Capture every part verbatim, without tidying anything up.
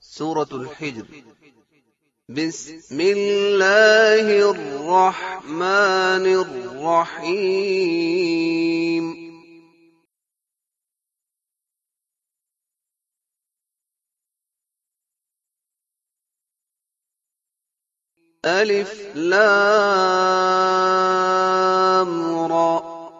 سورة الحجر. بسم الله الرحمن الرحيم. ألف لام را.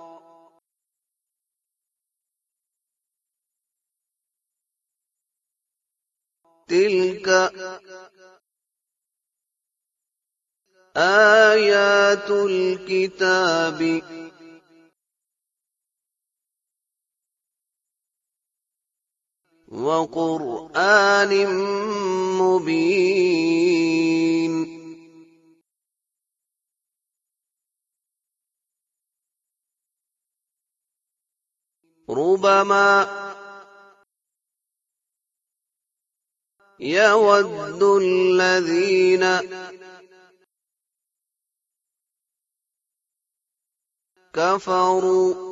تلك آيات الكتاب وقرآن مبين. ربما يود الذين كفروا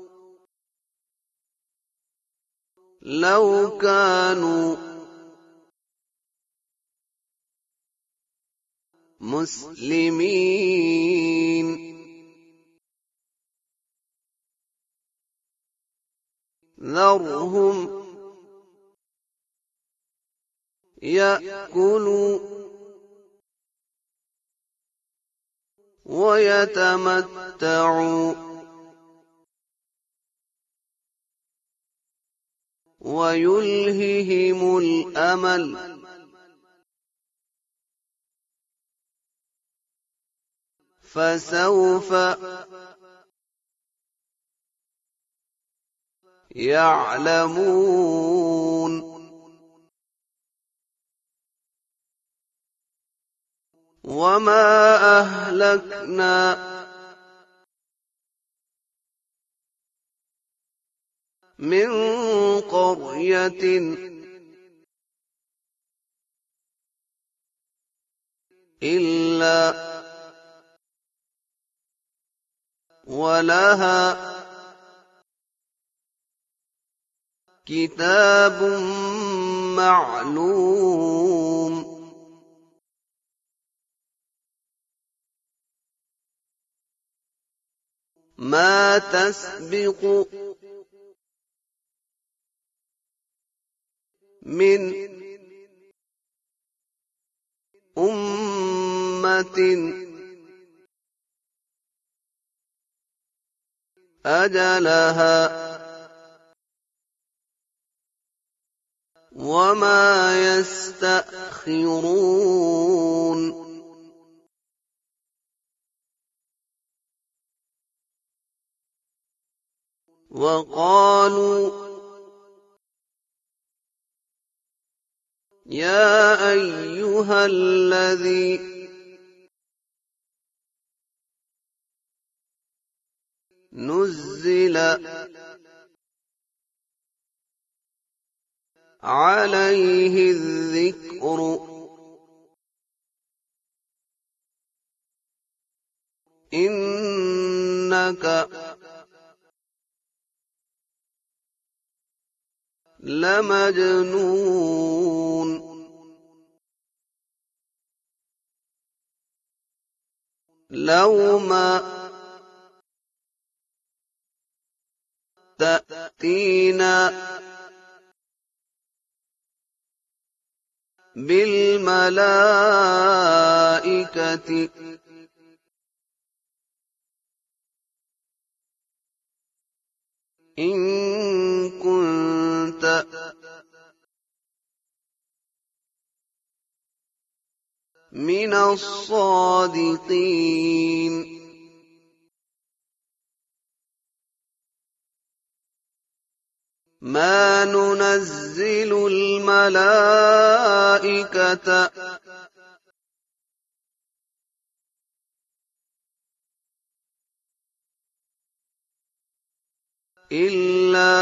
لو كانوا مسلمين. ذرهم يأكلوا ويتمتعوا ويلههم الأمل. فسوف يعلمون. وما أهلكنا من قرية إلا ولها كتاب معلوم. ما تسبق من أمة أجلها وما يستأخرون. وقالوا يا أيها الذي نزل عليه الذكر إنك لمجنون. لو ما تأتينا بالملائكة إن كنت من الصادقين. ما ننزل الملائكة إلا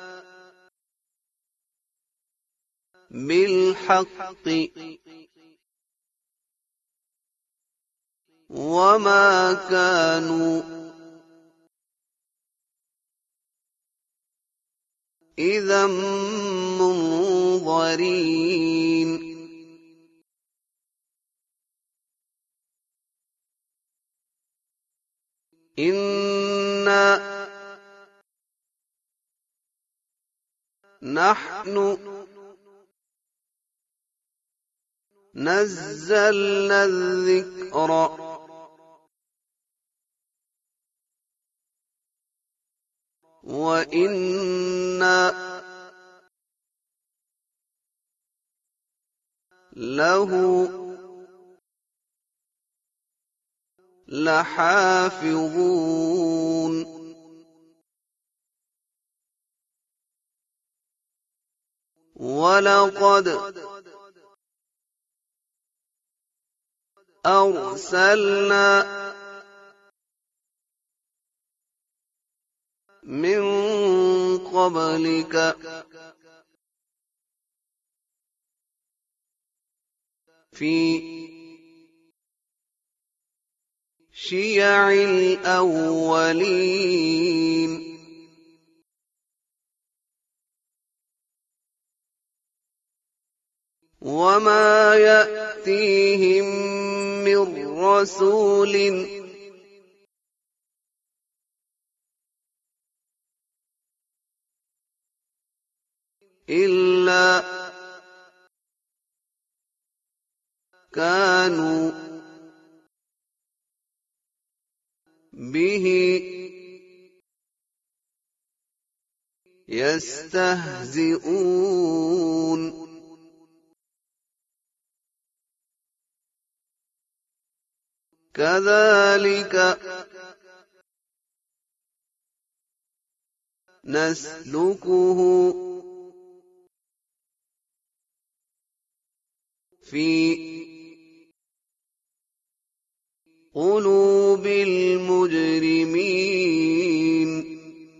بالحق وما كانوا إذا منظرين. إِنَّا نَحْنُ نَزَّلْنَا الذِّكْرَ وَإِنَّا لَهُ لَحَافِظُونَ وَلَقَدْ أَرْسَلْنَا مِن قَبْلِكَ فِي شِيَعِ الْأَوَّلِينَ وَمَا يَأْتِيهِم مِّن رَّسُولٍ إِلَّا كَانُوا بِهِ يَسْتَهْزِئُونَ كَذَٰلِكَ نَسْلُكُهُ فِي قُلُوبِ الْمُجْرِمِينَ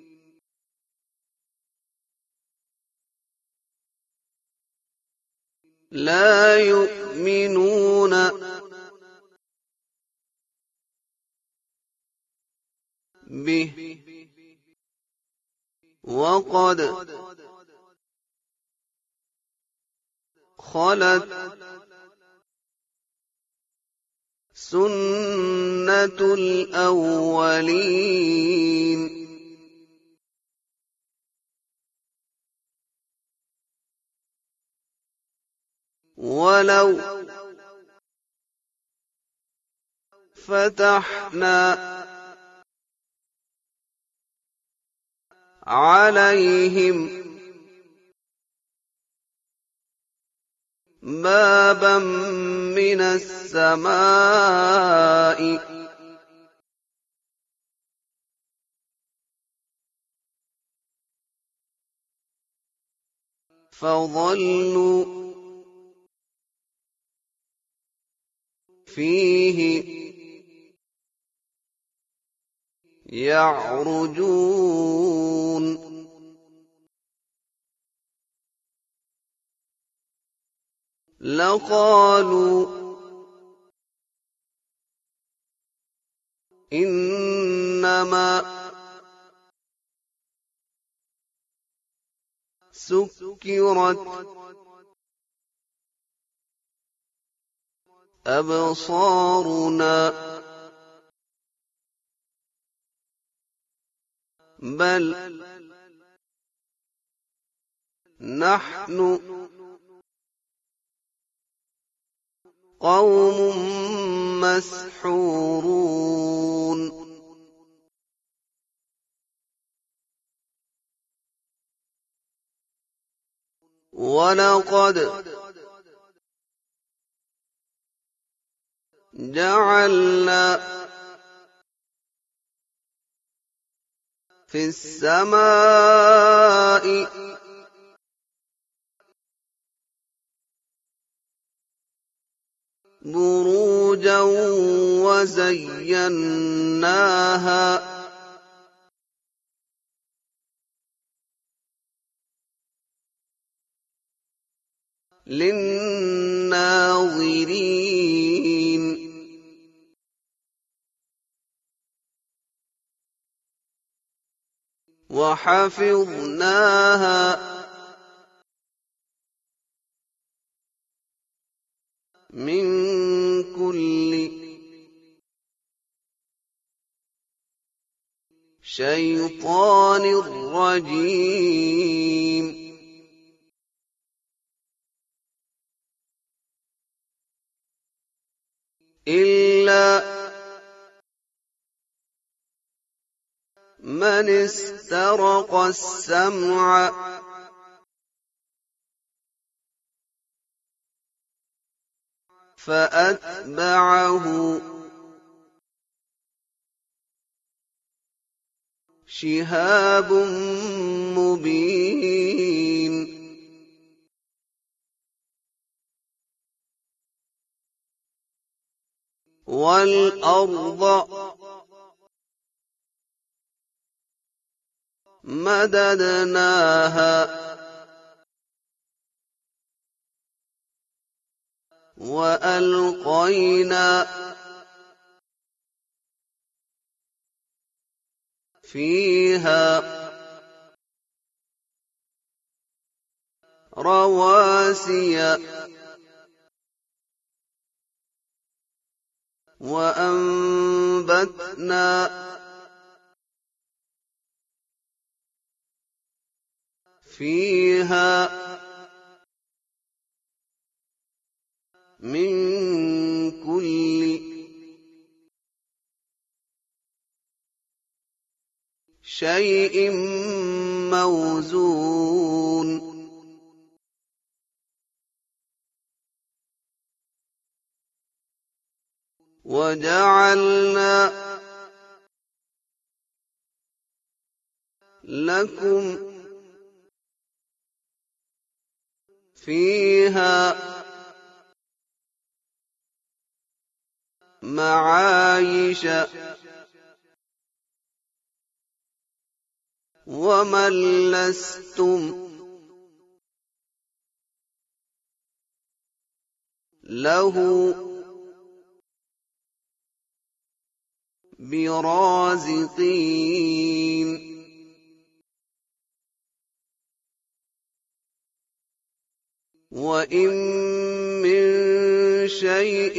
لَا يُؤْمِنُونَ بِهِ وَقَدْ خَلَتْ سُنَّةُ الْأَوَّلِينَ وَلَوْ فَتَحْنَا عَلَيْهِم بَابًا مِّنَ السَّمَاءِ فَظَلُّوا فِيهِ يَعْرُجُونَ لَقَالُوا إِنَّمَا سُكِّرَتْ أَبْصَارُنَا بَلْ نَحْنُ قَوْمٌ مَّسْحُورُونَ وَلَقَدْ جَعَلْنَا فِي السَّمَاءِ بُرُوجًا وَزَيَّنَّاهَا لِلنَّاظِرِينَ وَحَفِظْنَاهَا مِن كُلِّ الشيطان الرجيم إلا من استرق السمع فأتبعه شهاب مبين والأرض مددناها وألقينا فيها رواسي وأنبتنا فيها من كل شيء موزون وجعلنا لكم فيها معايش ومن لستم له برازقين وإن من شيء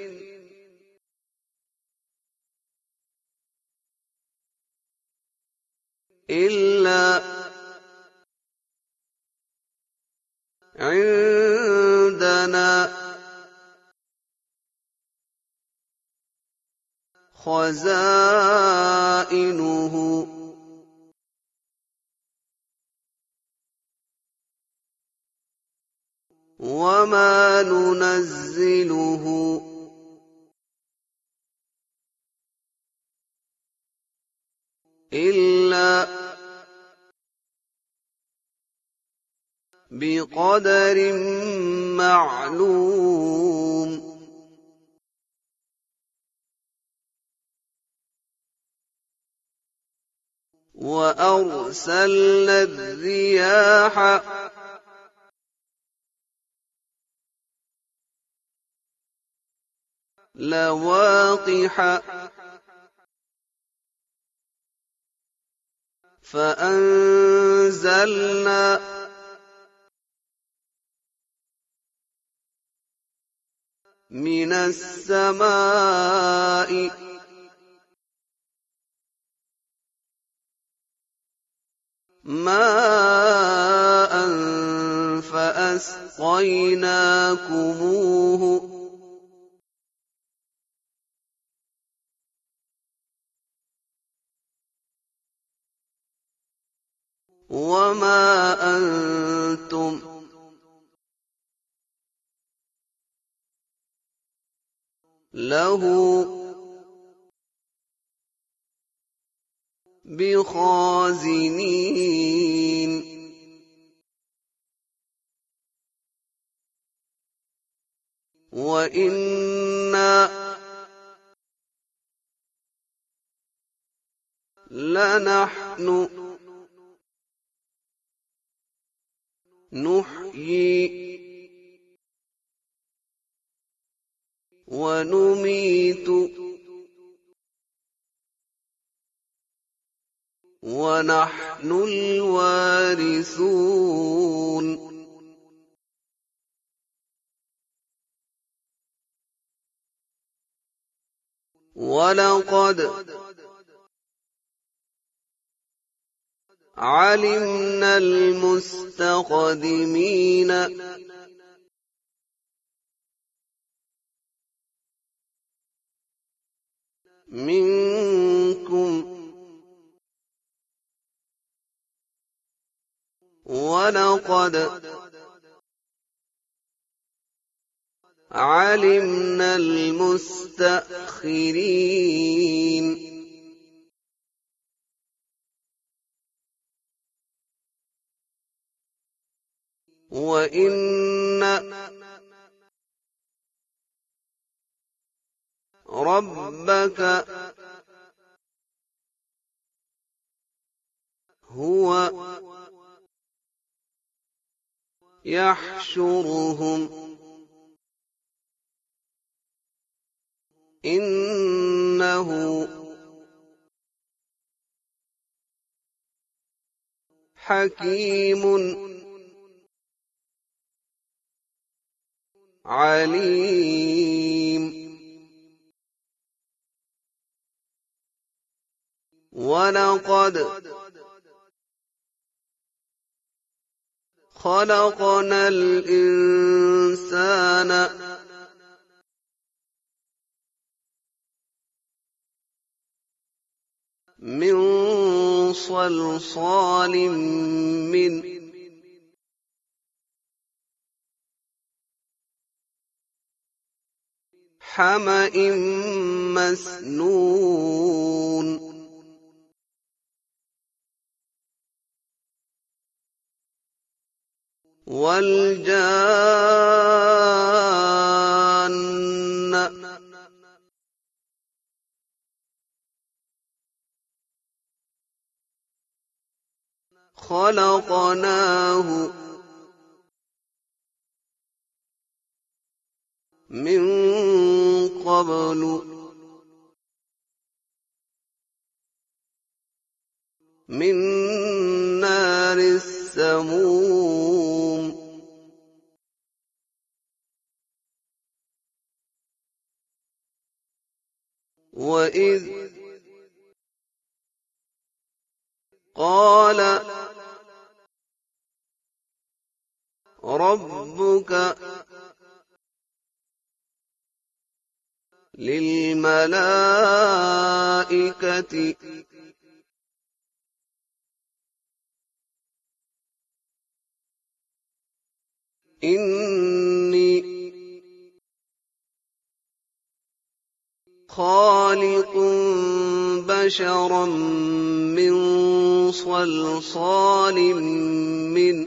إلا عندنا خزائنه وما ننزله إلا بقدر معلوم وأرسلنا الرياح لواقح فأنزلنا من السماء ماء فأسقيناكموه وما أنتم له بخازنين وإنا لنحن نحيي ونميت ونحن الوارثون ولقد علمنا المستقدمين منكم ولقد علمنا المستأخرين وإن ربك هو يحشرهم إنه حكيم عليم ولقد خلقنا الإنسان من صلصال من حمإ مسنون والجان خلقناه من قبل من نار السموم وإذ قال ربك للملائكة إني خالق بشرا من صلصال من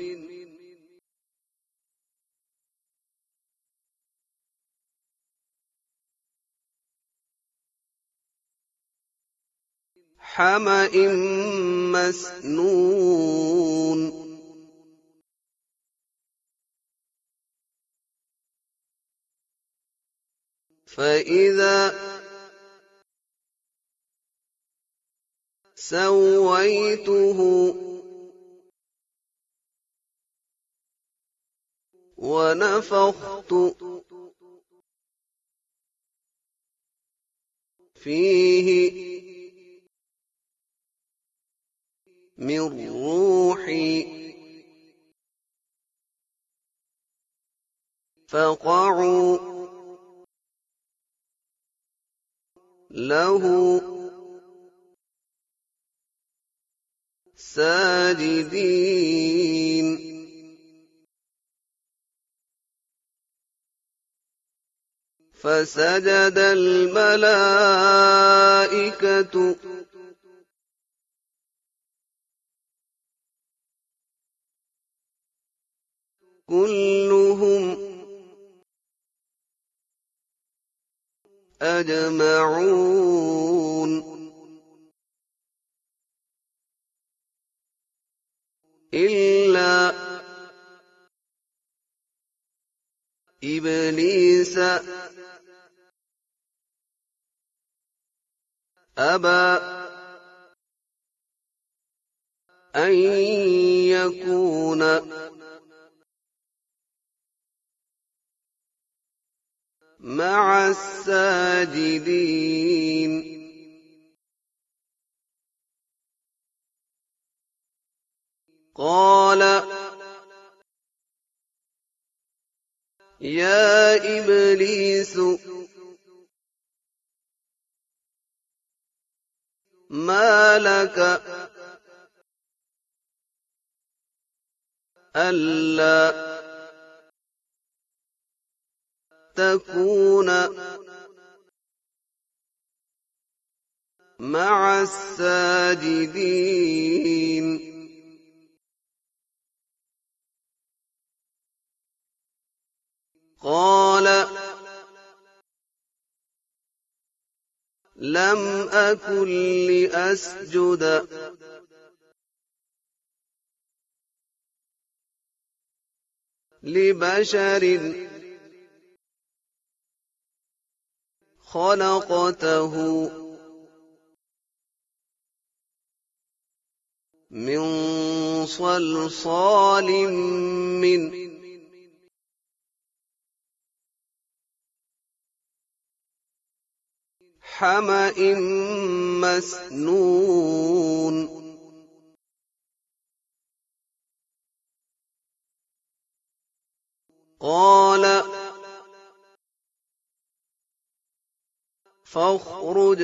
حمإ مسنون فإذا سويته ونفخت فيه من روحي فقعوا له ساجدين فسجد الملائكة كلهم أجمعون إلا إبليس أبى أن يكون مع الساجدين قال يا إبليس ما لك ألا تكون مع الساجدين قال لم أكن لأسجد لبشر خلقته من صلصال من حمأ مسنون قال فاخرج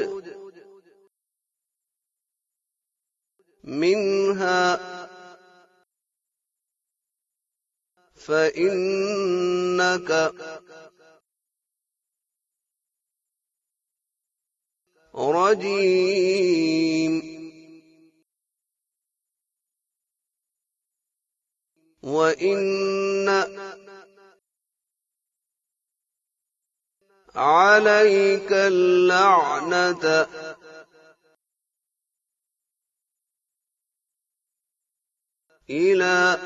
منها فإنك رجيم وإن عليك اللعنة إلى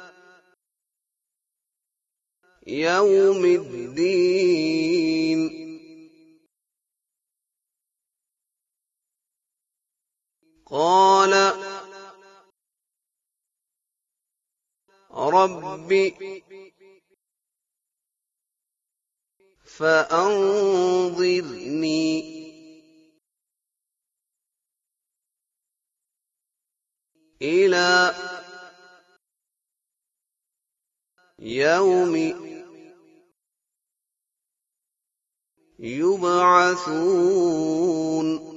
يوم الدين قال رب فأنظرني إلى يوم يبعثون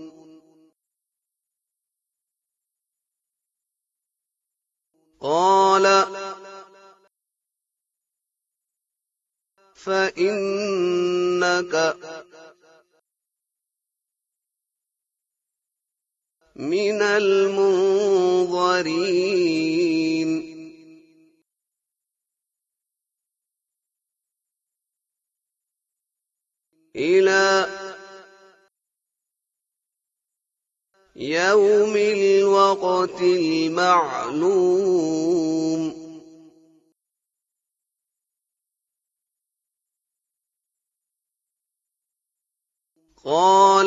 قال فإنك من المنظرين إلى يوم الوقت المعلوم قال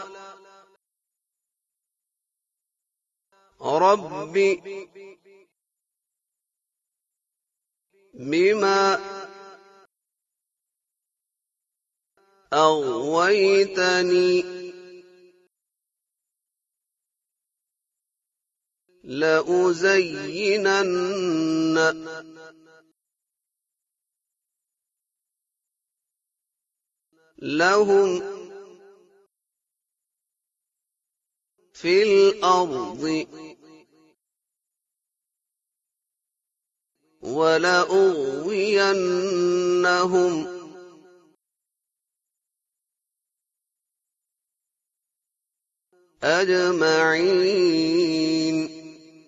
رب بما أغويتني لأزينن لهم في الأرض ولأغوينهم أجمعين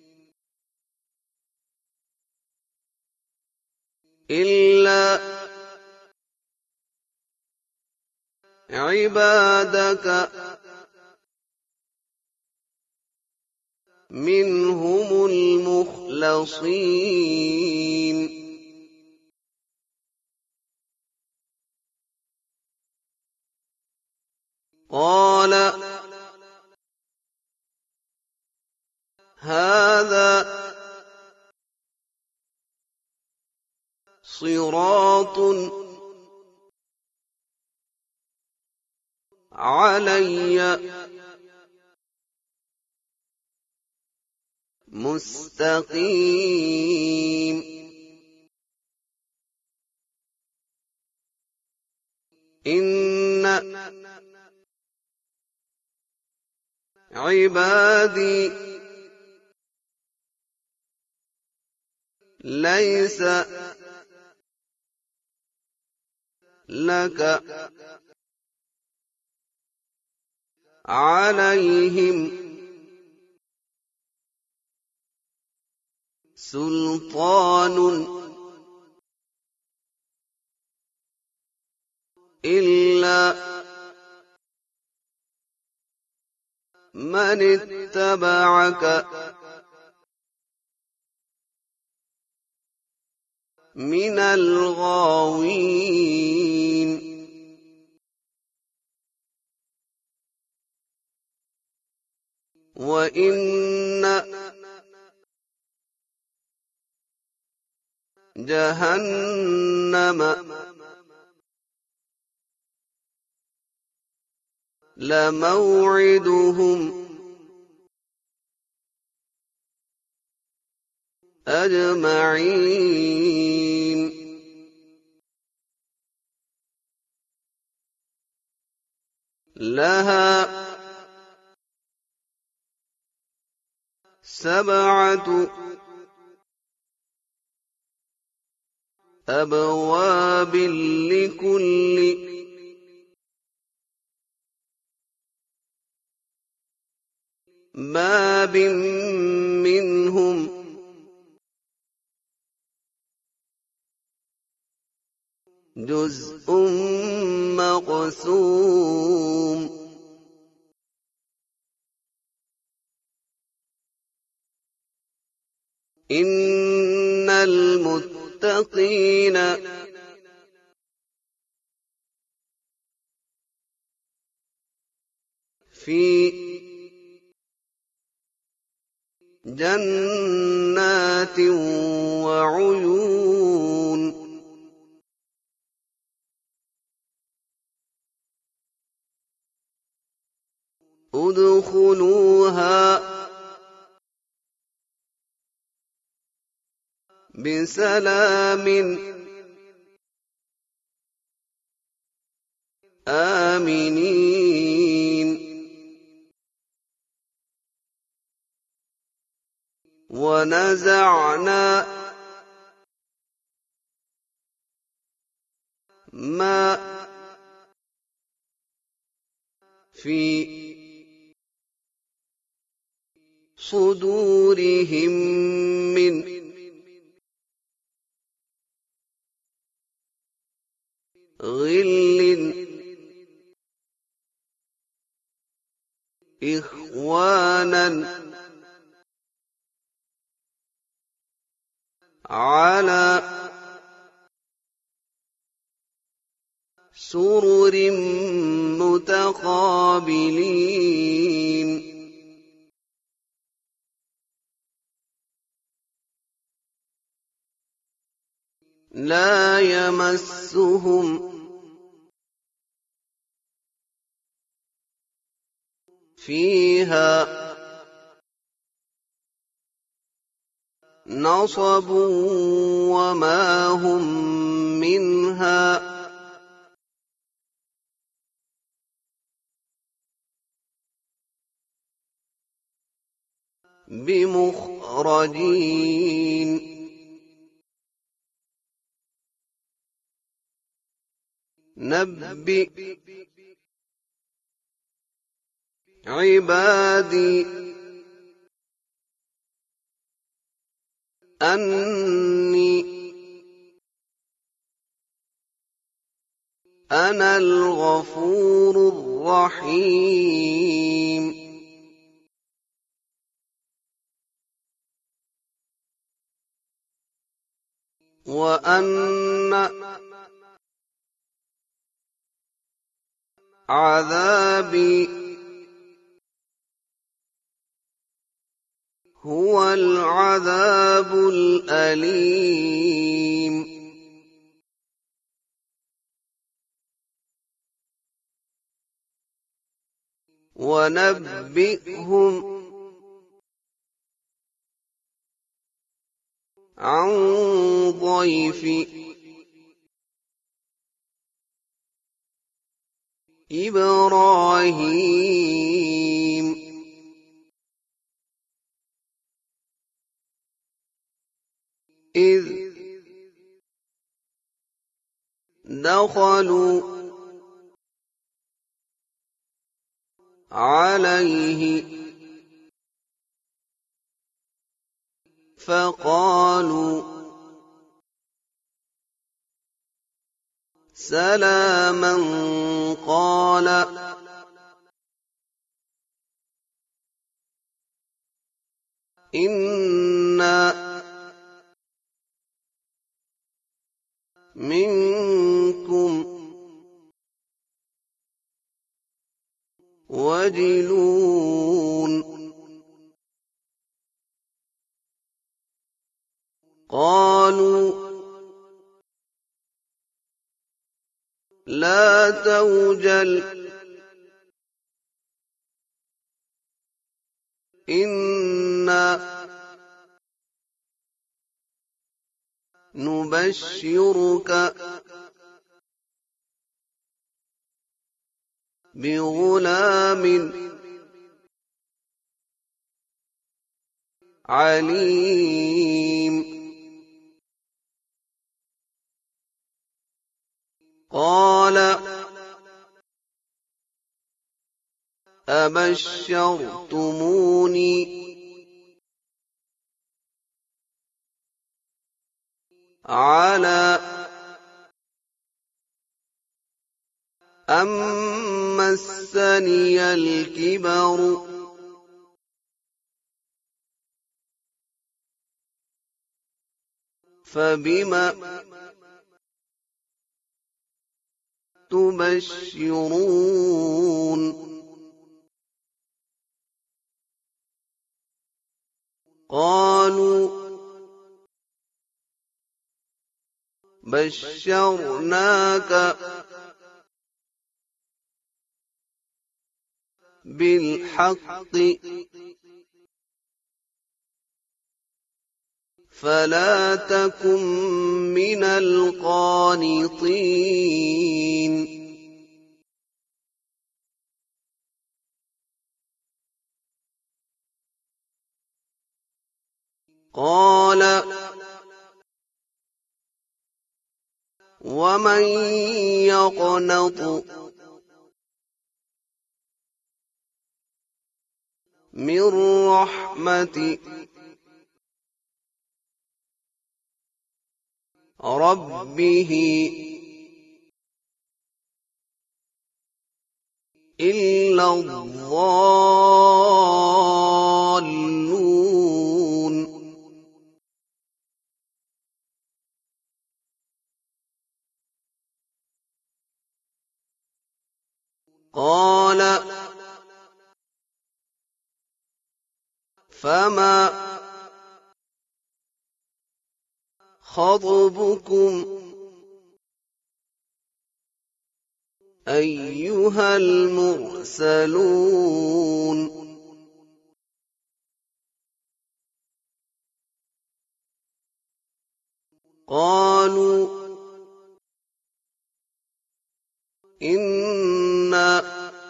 إلا عبادك منهم المخلصين قال هذا صراط علي مستقيم إن عبادي ليس لك عليهم سلطان إلا من اتبعك من الغاوين وإن جهنم لموعدهم أجمعين لها سبعة أبواب لكل باب منهم جزء مقسوم إن المتقين في جنات وعيون ادخلوها بسلام آمنين ونزعنا ما في صدورهم من غل إخوانا على سرر متقابلين لا يمسهم فيها نصب وما هم منها بمخرجين نبئ عبادي أني أنا الغفور الرحيم وأن عذابي هو العذاب الأليم ونبئهم عن ضيف إبراهيم إذ دخلوا عليه فقالوا سلاما قال إنا منكم وجلون قالوا لا توجل إنا نبشرك بغلام عليم قال أبشرتموني على أن مسني الكبر فبم تبشرون قالوا بشرناك بالحق فلا تكن من القانطين قال ومن يقنط من رحمة ربه إلا الضالون قال فما خطبكم أيها المرسلون قالوا إنا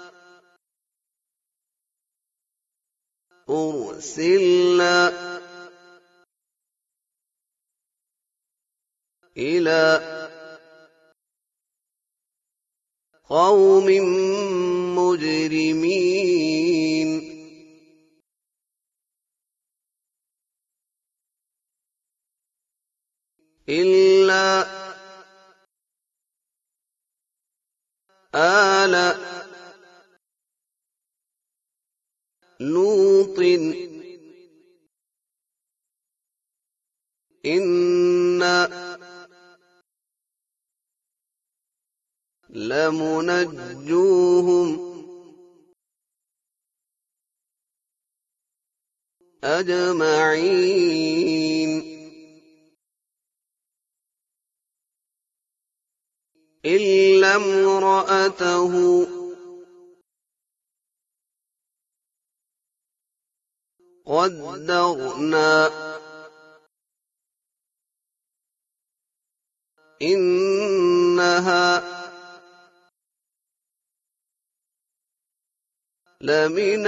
أرسلنا إلى قوم مجرمين إلا آل لوط إنا لمنجوهم أجمعين إلا امرأته قدرنا إِنَّهَا لَمِنَ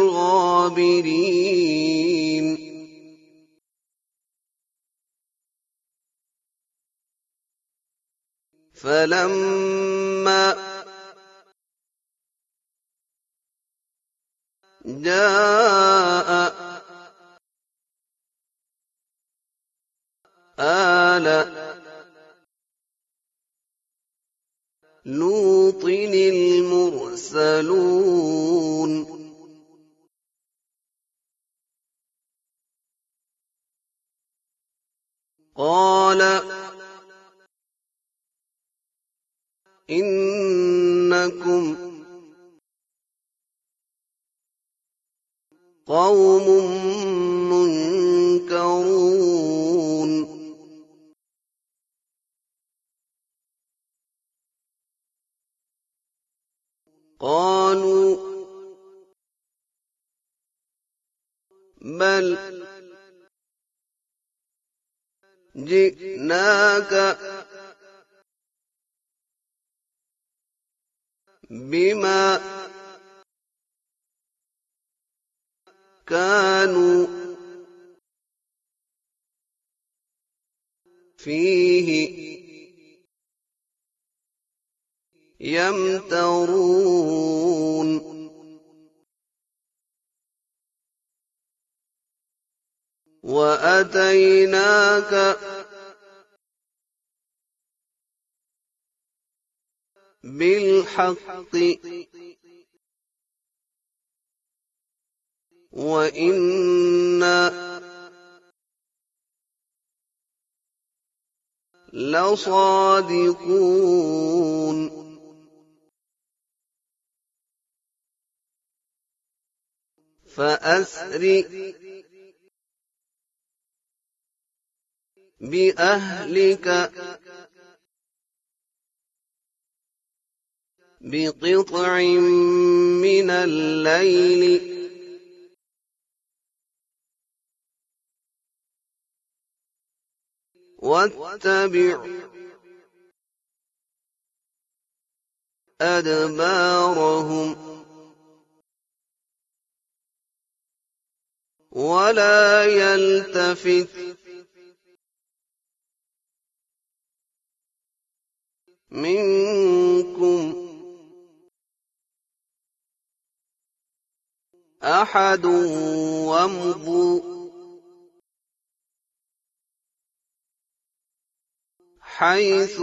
الْغَابِرِينَ فَلَمَّا جَاءَ آلَ لُوطٍ الْمُرْسَلُونَ قَالَ إِنَّكُمْ قَوْمٌ مُنكَرُونَ قَالُوا بَلْ جِئْنَاكَ بِمَا كَانُوا فِيهِ يَمْتَرُونَ وَأَتَيْنَاكَ بِالْحَقِّ وَإِنَّا لَصَادِقُونَ فَأَسْرِ بِأَهْلِكَ بِقِطْعٍ مِّنَ اللَّيْلِ وَاتَّبِعْ أَدْبَارَهُمْ وَلَا يَلْتَفِتْ مِنكُمْ أَحَدٌ وَامْضُوا حَيْثُ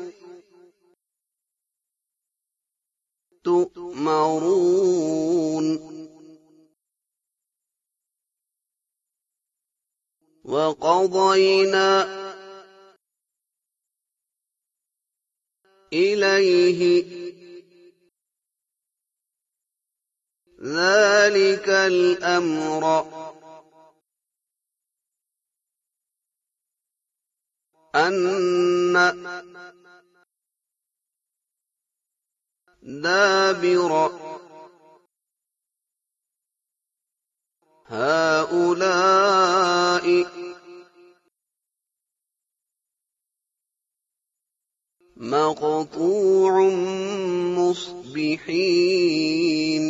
تُؤْمَرُونَ وَقَضَيْنَا إِلَيْهِ ذَلِكَ الْأَمْرَ أَنَّ دَابِرَ هَٰؤُلَاءِ مَقْطُوعٌ مُّصْبِحِينَ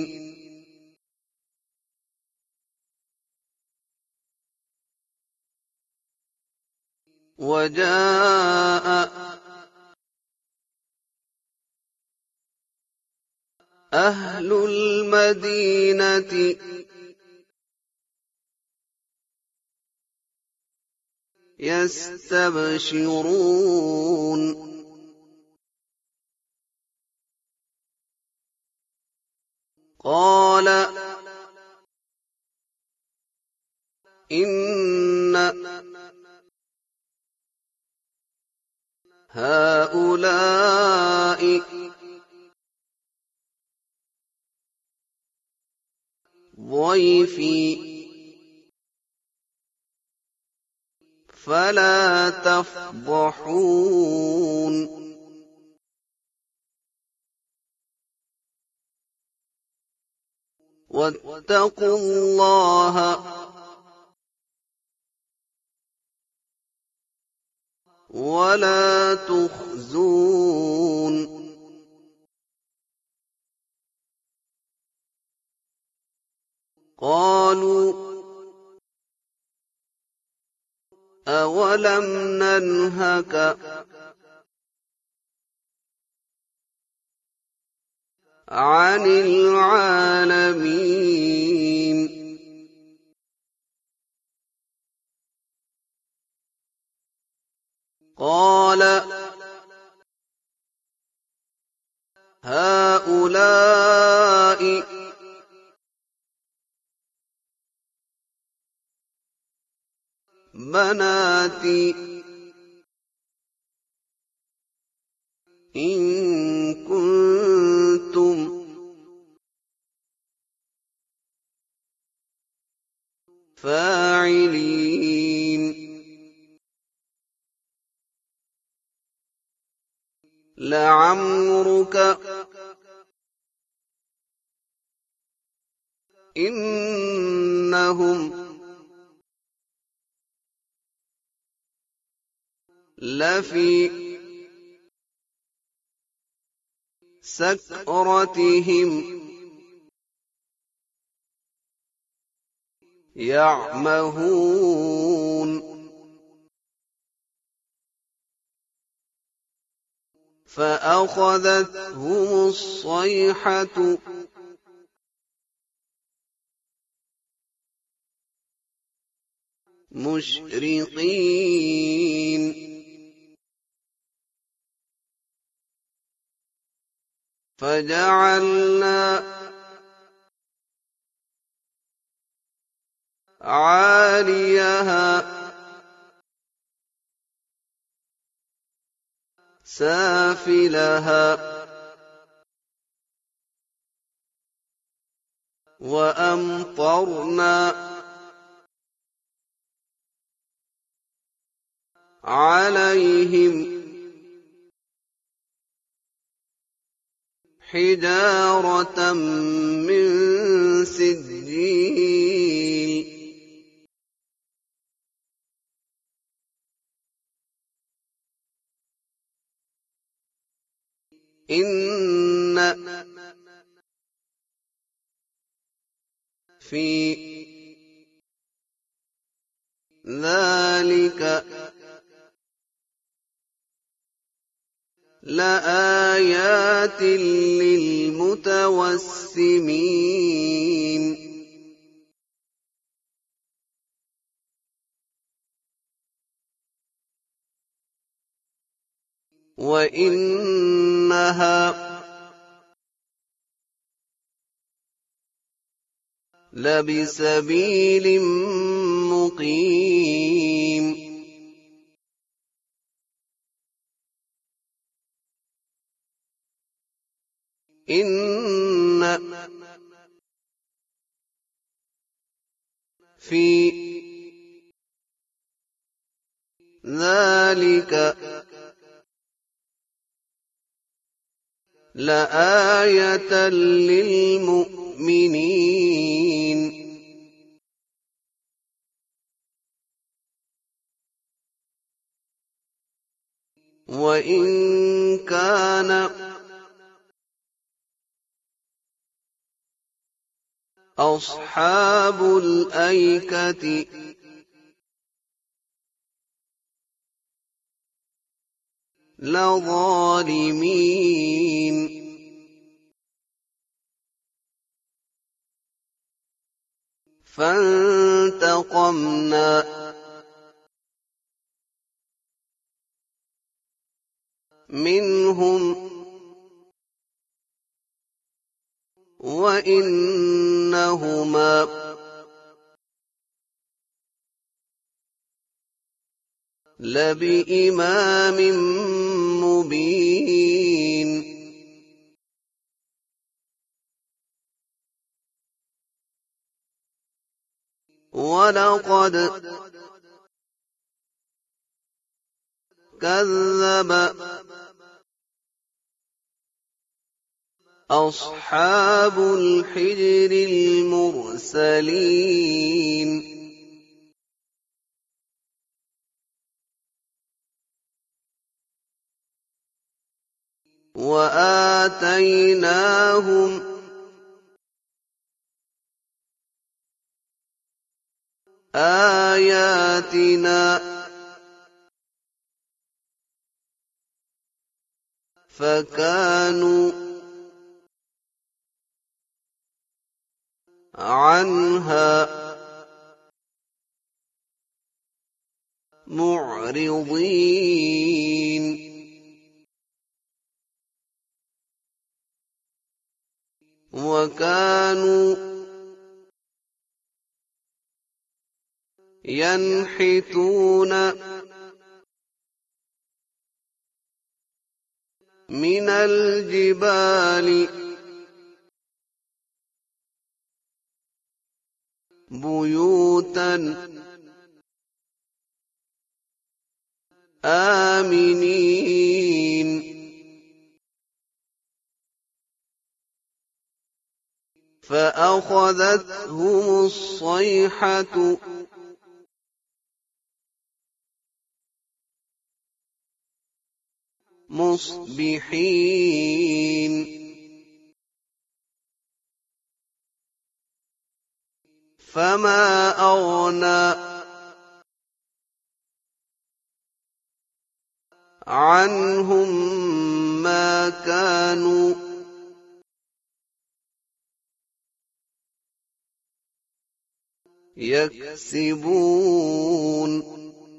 وَجَاءَ أَهْلُ الْمَدِينَةِ يَسْتَبْشِرُونَ قَالَ إِنَّ هَٰؤُلَاءِ ضَيْفِي فَلَا تَفْضَحُونِ وَاتَّقُوا اللَّهَ ولا تخزون قالوا أولم ننهك عن العالمين قال هؤلاء بناتي إن كنتم فاعلين لعمرك إنهم لفي سكرتهم يعمهون فأخذتهم الصيحة مشرقين فجعلنا عاليها سافلها وأمطرنا عليهم حجارة من سجيل إن في ذلك لآيات للمتوسمين وإنها لبسبيل مقيم إن في ذلك لآية للمؤمنين وإن كان أصحاب الأيكة لظالمين فانتقمنا منهم وإنهما لبإمام مبين ولقد كذب أصحاب الحجر المرسلين وآتيناهم آياتنا فكانوا عنها معرضين وكانوا ينحتون من الجبال بيوتا آمنين فأخذتهم الصيحة مصبحين فما أغنى عنهم ما كانوا يكسبون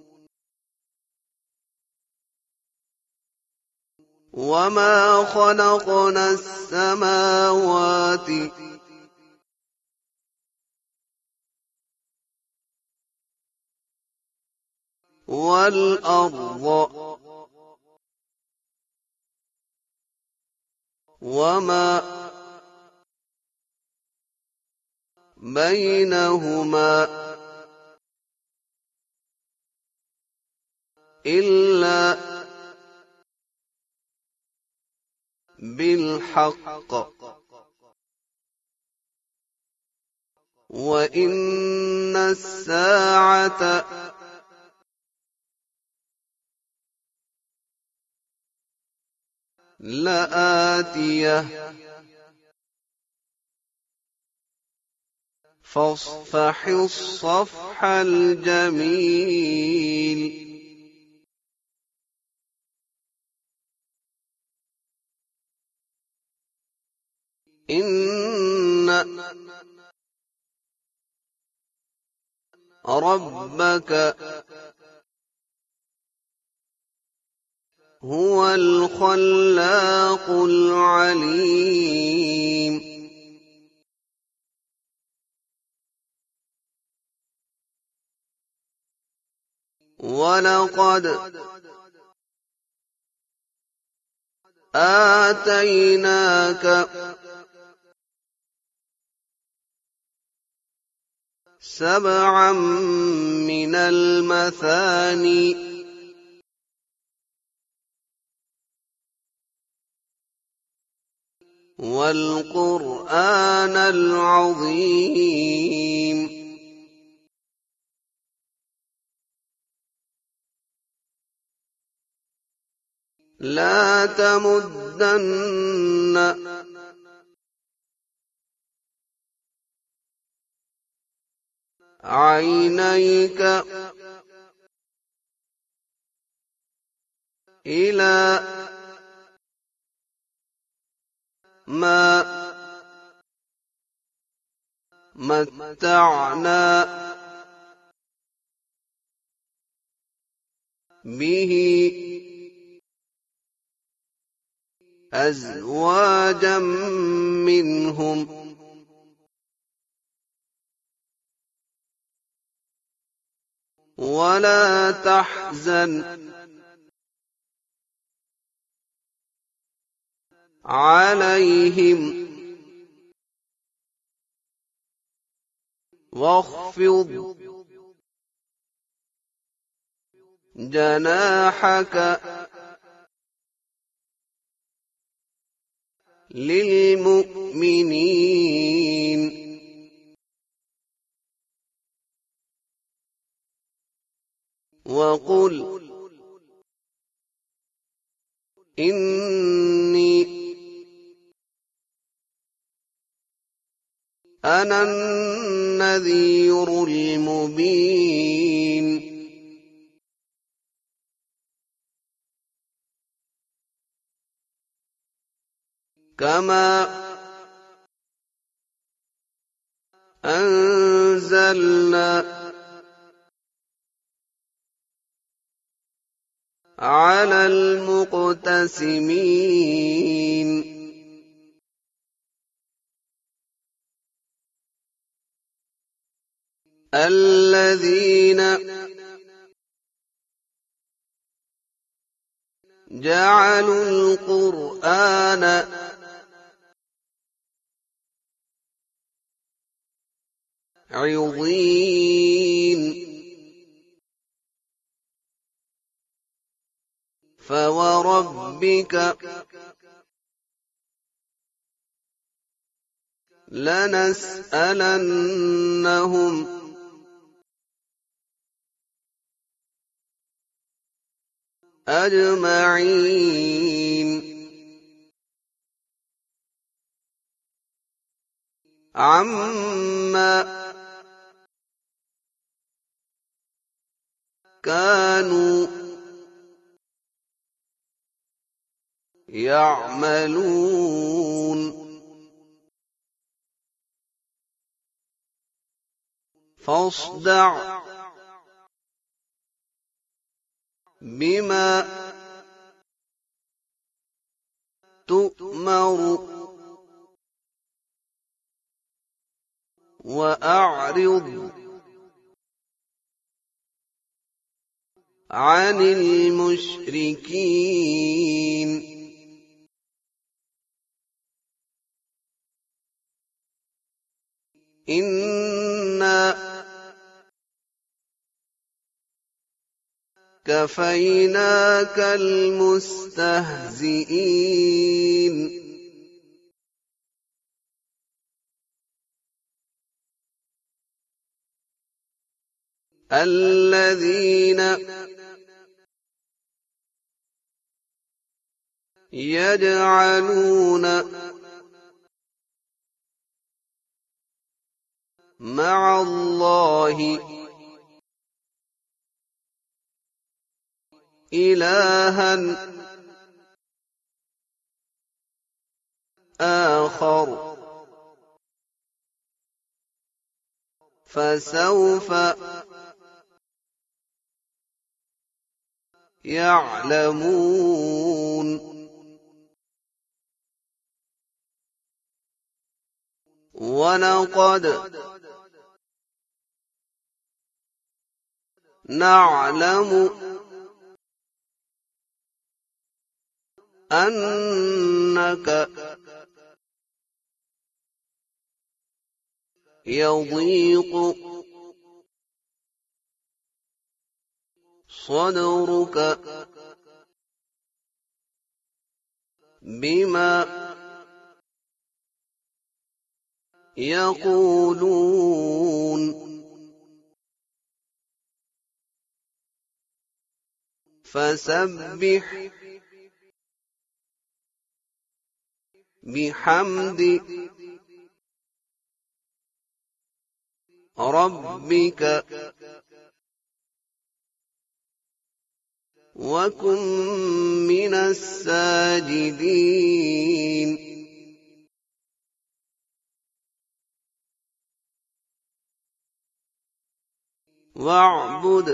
وما خلقنا السماوات والأرض وما بينهما إلا بالحق وإن الساعة لآتية فاصفح الصفح الجميل إن ربك هو الخلاق العليم ولقد آتيناك سبعا من المثاني والقرآن العظيم لا تمدن عينيك إلى ما متعنا به أزواجا منهم ولا تحزن عليهم واخفض جناحك للمؤمنين وقل إني أنا النذير المبين كما أنزلنا على المقتسمين الذين جعلوا القرآن عضين فوربك لنسألنهم أجمعين عما كانوا يعملون فاصدع بما تؤمر وأعرض عن المشركين إنا كفيناك المستهزئين الذين يجعلون مع الله إلها آخر فسوف يعلمون ولقد نعلم أنك يضيق صدرك بما يقولون فسبح بحمد ربك وكن من الساجدين واعبد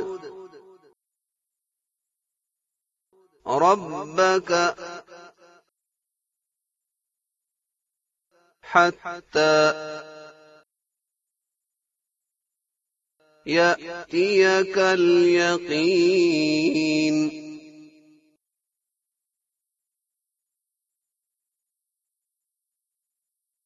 ربك حتى يأتيك اليقين